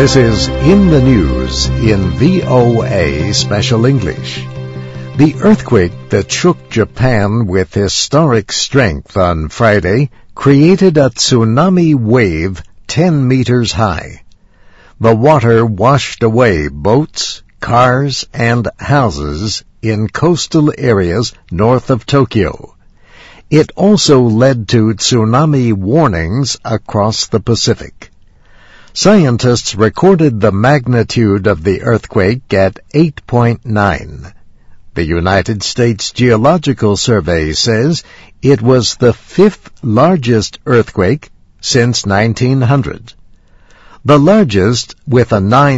This is In the News in VOA Special English. The earthquake that shook Japan with historic strength on Friday created a tsunami wave 10 meters high. The water washed away boats, cars, and houses in coastal areas north of Tokyo. It also led to tsunami warnings across the Pacific. Scientists recorded the magnitude of the earthquake at 8.9. The United States Geological Survey says it was the fifth largest earthquake since 1900. The largest, with a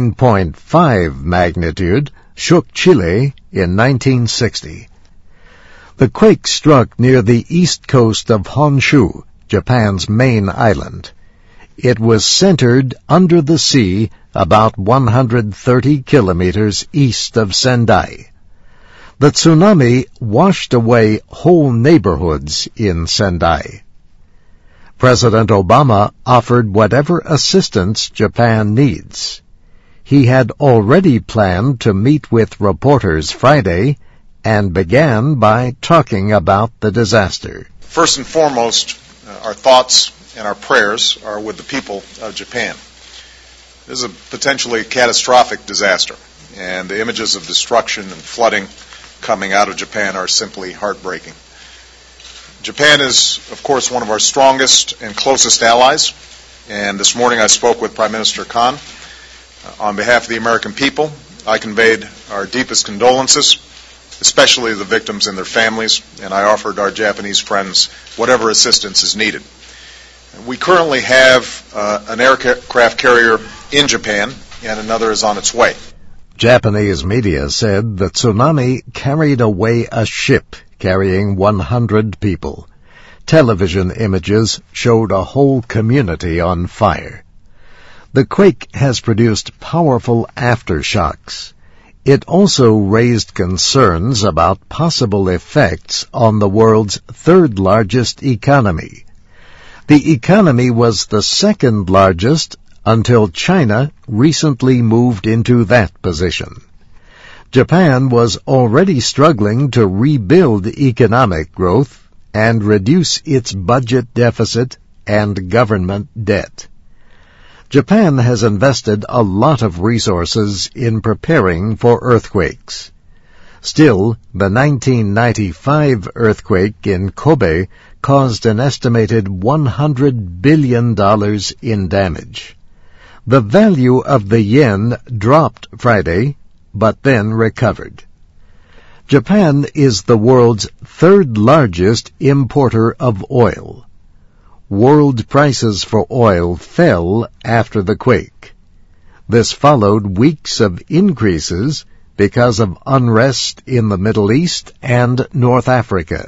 9.5 magnitude, shook Chile in 1960. The quake struck near the east coast of Honshu, Japan's main island. It was centered under the sea about 130 kilometers east of Sendai. The tsunami washed away whole neighborhoods in Sendai. President Obama offered whatever assistance Japan needs. He had already planned to meet with reporters Friday and began by talking about the disaster. First and foremost, our thoughts and our prayers are with the people of Japan. This is a potentially catastrophic disaster, and the images of destruction and flooding coming out of Japan are simply heartbreaking. Japan is, of course, one of our strongest and closest allies, and this morning I spoke with Prime Minister Kan. On behalf of the American people, I conveyed our deepest condolences, especially the victims and their families, and I offered our Japanese friends whatever assistance is needed. We currently have an aircraft carrier in Japan, and another is on its way. Japanese media said the tsunami carried away a ship carrying 100 people. Television images showed a whole community on fire. The quake has produced powerful aftershocks. It also raised concerns about possible effects on the world's third largest economy. The economy was the second largest until China recently moved into that position. Japan was already struggling to rebuild economic growth and reduce its budget deficit and government debt. Japan has invested a lot of resources in preparing for earthquakes. Still, the 1995 earthquake in Kobe caused an estimated $100 billion in damage. The value of the yen dropped Friday, but then recovered. Japan is the world's third largest importer of oil. World prices for oil fell after the quake. This followed weeks of increases because of unrest in the Middle East and North Africa.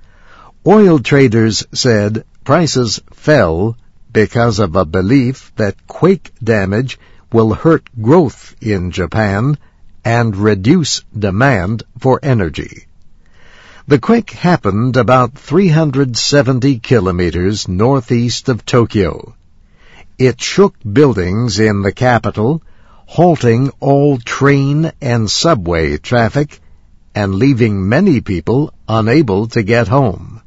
Oil traders said prices fell because of a belief that quake damage will hurt growth in Japan and reduce demand for energy. The quake happened about 370 kilometers northeast of Tokyo. It shook buildings in the capital, halting all train and subway traffic and leaving many people unable to get home.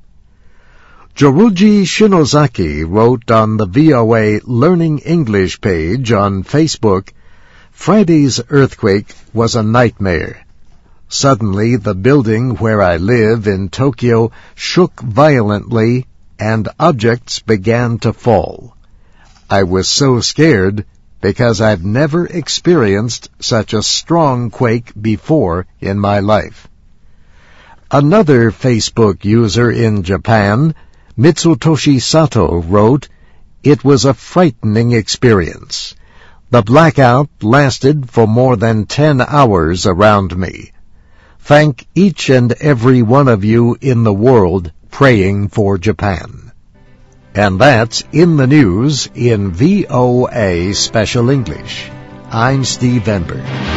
Joruji Shinozaki wrote on the VOA Learning English page on Facebook, "Friday's earthquake was a nightmare. Suddenly the building where I live in Tokyo shook violently and objects began to fall. I was so scared because I've never experienced such a strong quake before in my life." Another Facebook user in Japan, Mitsutoshi Sato, wrote, "It was a frightening experience. The blackout lasted for more than 10 hours around me. Thank each and every one of you in the world praying for Japan." And that's In the News in VOA Special English. I'm Steve Enberg.